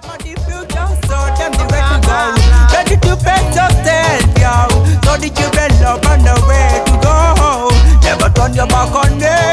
for the future, so them the way to go. Ready to face yourself, yo. So the children love on the way to go. Never turn your back on me.